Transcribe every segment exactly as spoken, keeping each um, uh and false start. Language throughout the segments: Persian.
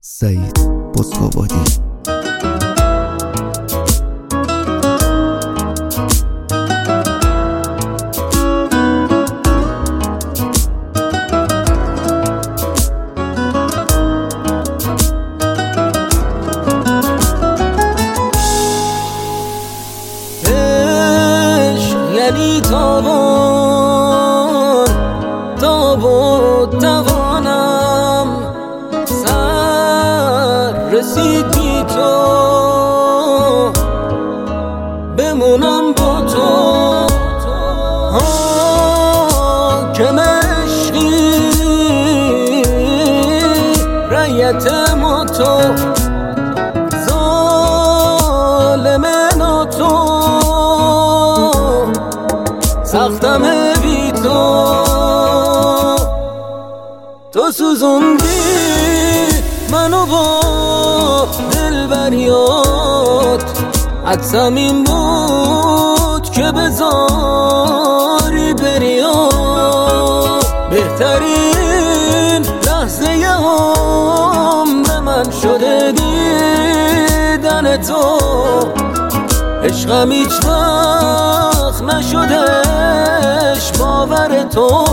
سعید بسکوابادی. یعنی تابان تاب و توانم سر رسید بی تو بمونم با تو حاکم عشقی رعیت ما تو ظالم ناتو سختم بی تو تو سوزوندی منو با دلبریات حدسم این بود که بذاری بریات بهترین لحظه عمر من شده دیدن تو عشقم هیچ وقت نشدش باور تو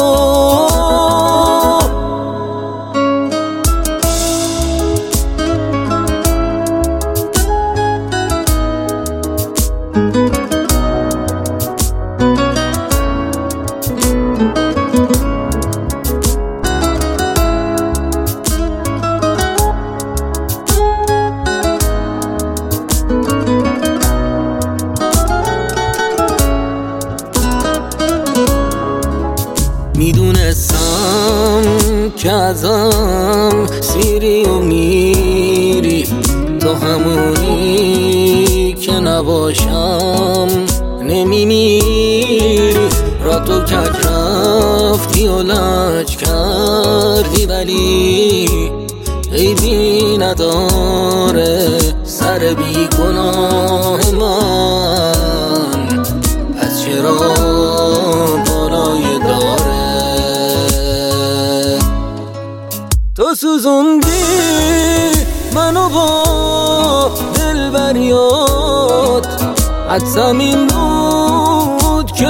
میدونستم که ازم سیری و میری تو همونی که نباشم نمیمیری را تو کج رفتی و لج کردی ولی عیبی نداره سر بی گناه من از چرا بالای داره تو سوزوندی منو با دلبریات حدسم این بود که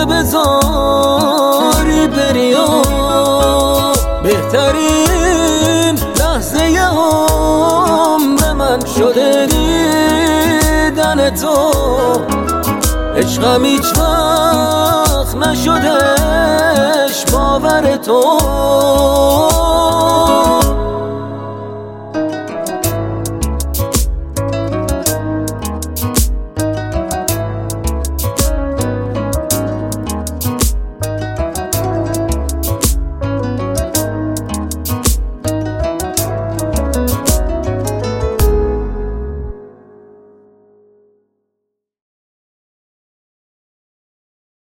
بذاری بریات بهترین لحظه عمر من شده دیدن تو عشقم هیچ وقت نشدش باور تو